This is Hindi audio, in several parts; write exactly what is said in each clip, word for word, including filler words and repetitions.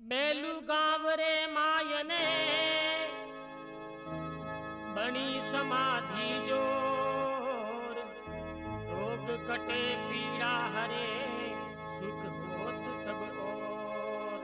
मेलू गांव रे मायने बनी समाधि जोर, रोग कटे पीड़ा हरे, सुख होत सब और।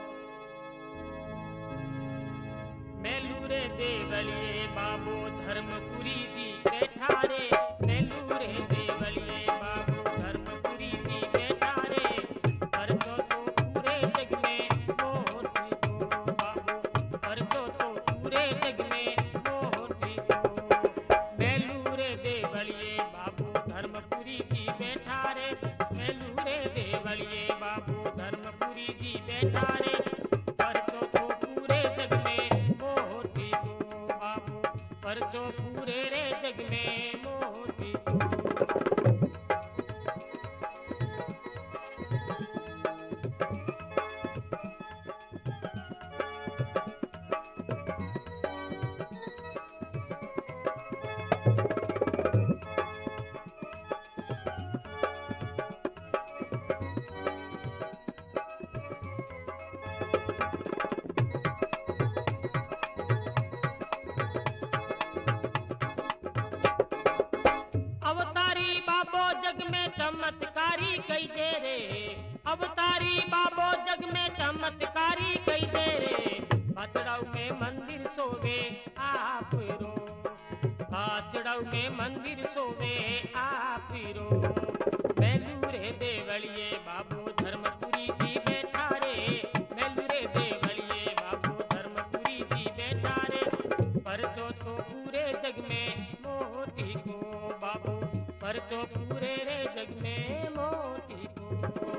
मेलू रे देवलिए बाबो धर्मपुरी जी बैठा रे, मेलू रे देवलिए बाबो धर्मपुरी जी बैठा रे, कर दो तो पूरे जग में मोती को बाबू, कर दो तो पूरे जग में मोती को। मेलू रे देवलिए बाबू धर्मपुरी जी बैठा रे, मेलू रे देवलिए बाबू धर्मपुरी जी बैठा रे, कर दो तो पूरे जग में मोती को बाबू, कर दो पूरे रे जग में मोती को। अवतारी बाबो जग में चमत्कारी कई दे रे, अवतारी बाबो जग में चमत्कारी कई दे रे, बाछड़ाऊ में मंदिर सोवे आप रो, बाछड़ाऊ में मंदिर सोवे आप रो। मेलू रे देवलिए बाबू धर्मपुरी जी बैठा रे, मेलू रे देवलिए बाबू धर्मपुरी जी बैठा रे, पर दो तो पूरे जग में मोती को बाबू, पर तो पूरे रे जग में मोती को।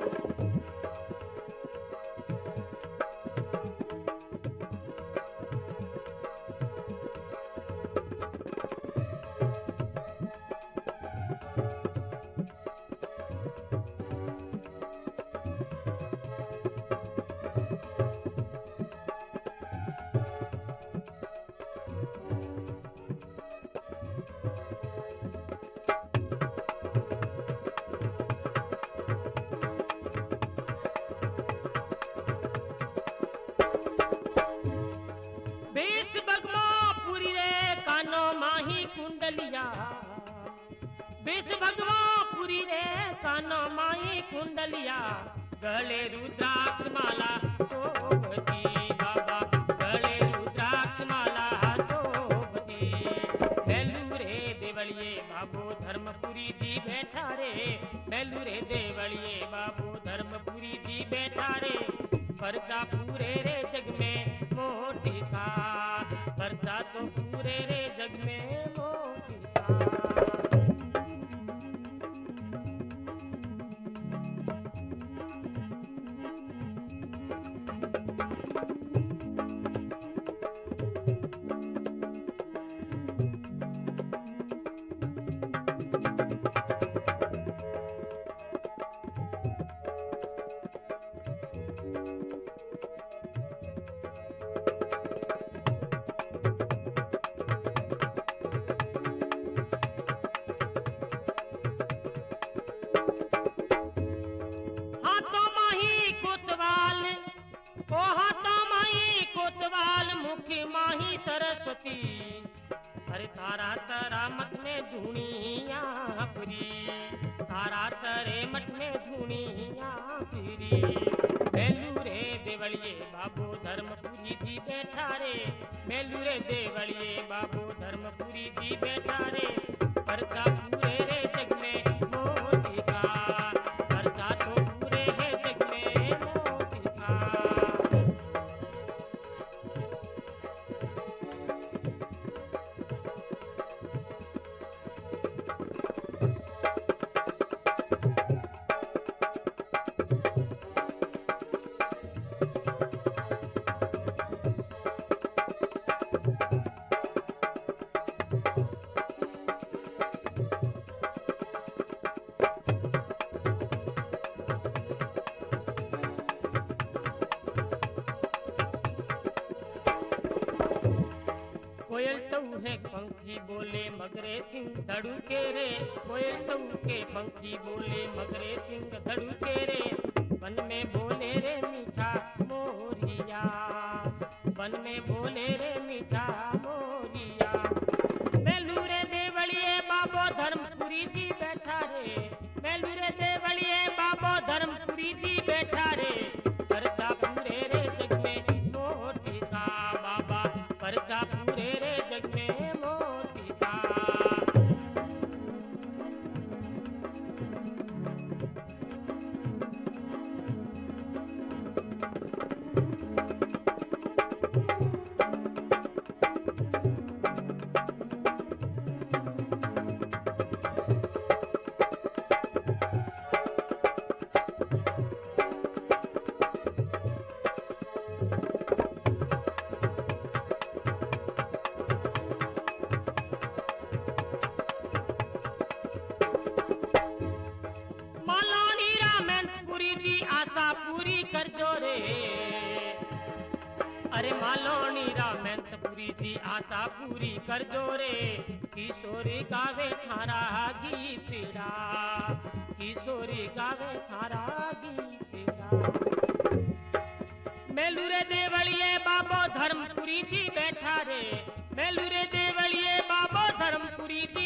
बीस भगवा पुरी रे कानो माही कुंडलिया, बीस भगवा पुरी रे कानो माही कुंडलिया, गले रुद्राक्ष माला शोभती बाबा, गले रुद्राक्ष माला शोभती। मेलू रे देवलिए बाबू धर्मपुरी जी बैठा रे, मेलू रे देवलिए बाबू धर्मपुरी जी बैठा रे, परचा पूरे रे जग में मोती का, परचा तो पूरे रे जग में मोती का। ओ हाथों माही कोतवाल, मुख माही सरस्वती, अरे तारा तारा मत में धुनिया पुरी, तारा तरे मठ में धुनिया पुरी। मेलू रे देवलिए बाबू धर्मपुरी जी बैठा रे, मेलू रे देवलिए बाबू धर्मपुरी जी बैठा रे, परचा पूरे रे जग में मोती का, परचा तो पूरे रे जग में मोती का। कोयल टऊ है पंखी बोले मगरे सिंह धड़ुके रे, कोयल टऊ के पंखी बोले मगरे सिंह धड़ुके रे, वन में बोले रे मीठा मोरिया, वन में बोले रे मीठा मोरिया। मेलू रे देवलिए बाबो धर्मपुरी जी बैठा रे, मेलू रे देवलिए बाबो धर्मपुरी जी बैठा रे। परचा पूरे रे जग में मोटी का बाबा, परचा पूरे रे जग में मोटी का। आशा पूरी कर जो रे, अरे मालोनी रामैंतपुरी जी आशा पूरी कर जो रे। किशोरी गावे थारा गीतड़ा, किशोरी गावे थारा गीतड़ा। मेलू रे देवलिए बाबो धर्मपुरी जी बैठा रे, मेलू रे देवलिए बाबो धर्मपुरी